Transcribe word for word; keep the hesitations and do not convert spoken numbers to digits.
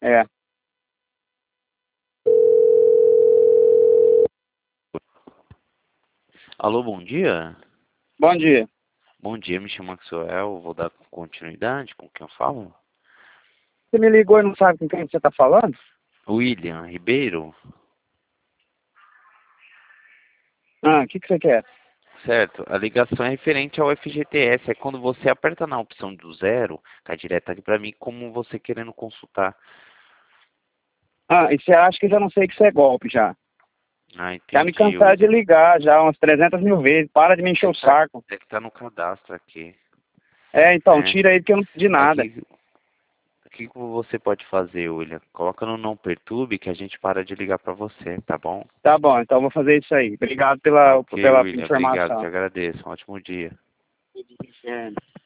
É. Alô, bom dia? Bom dia. Bom dia, me chamo Maxwell, vou dar continuidade com quem eu falo. Você me ligou e não sabe com quem você está falando? William Ribeiro? Ah, o que, que você quer? Certo, a ligação é referente ao F G T S, é quando você aperta na opção do zero, cai direto aqui para mim, como você querendo consultar. Ah, e você acha que já não sei que isso é golpe já? Ah, Já me entendi, cansaram de William. ligar já umas trezentas mil vezes. Para de me encher É o que tá, saco. é que tá no cadastro aqui, É, então, né? tira aí porque eu não pedi nada. Aqui, o que que você pode fazer, William? Coloca no não perturbe que a gente para de ligar para você, tá bom? Tá bom, então eu vou fazer isso aí. Obrigado Tá pela, ok, pela William, obrigado, te informação. agradeço, um ótimo dia. É.